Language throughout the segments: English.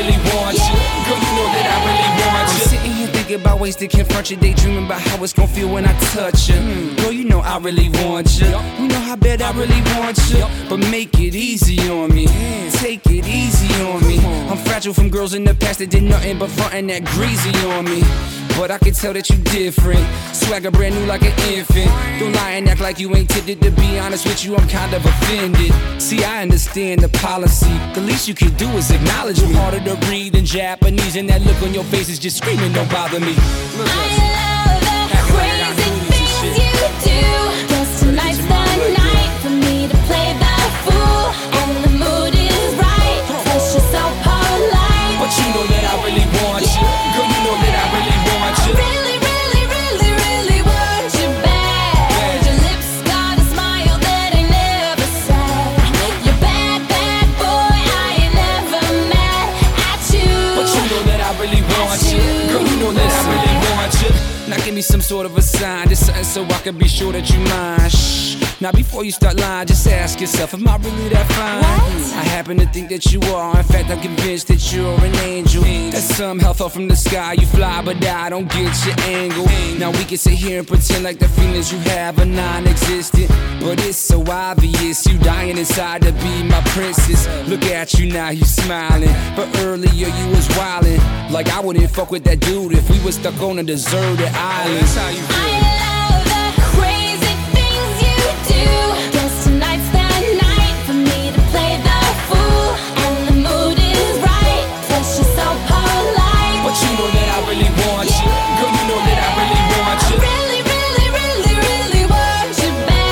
really want you. Girl, you know that I really want you. I'm sitting here thinking about ways to confront you, daydreaming about how it's gon' feel when I touch you. Girl, you know I really want you. You know how bad I really want you. But make it easy on me. Take it easy on me. I'm fragile from girls in the past that did nothing but frontin' that greasy on me. But I can tell that you different. Swagger brand new like an infant. Don't lie and act like you ain't tipped it. To be honest with you, I'm kind of offended. See, I understand the policy. The least you can do is acknowledge me. Harder to read in Japanese, and that look on your face is just screaming, don't bother me. Look I love the crazy things you do. Guess tonight's the night for me to play the fool. And the mood is right, plus you're so polite. But you know that I really want you. Girl, you know that I really want you. Really, really, really, really want you bad. Your lips got a smile that I never said. You're bad, bad boy, I ain't never mad at you. But you know that I really want you. Girl, you know that I really want you. Now give me some sort of a sign, just something so I can be sure that you mine. Shh. Now before you start lying, just ask yourself, am I really that fine? I happen to think that you are. In fact, I'm convinced that you're an angel. That some hell fell from the sky. You fly, but I don't get your angle. Now we can sit here and pretend like the feelings you have are non-existent, but it's so obvious you dying inside to be my princess. Look at you now, you smiling, but earlier you was wildin'. Like I wouldn't fuck with that dude if we was stuck on a deserted island. That's how you feel. I love the crazy things you do. Guess tonight's the night for me to play the fool. And the mood is right, plus you're so polite. But you know that I really want you. Girl, you know that I really want you. Really, really, really, really want you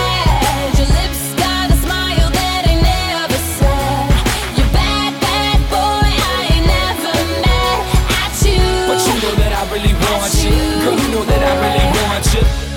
bad. Your lips got a smile that I never said. You're bad, bad boy, I ain't never mad at you. But you know that I really want you. Girl, you know that I really want you.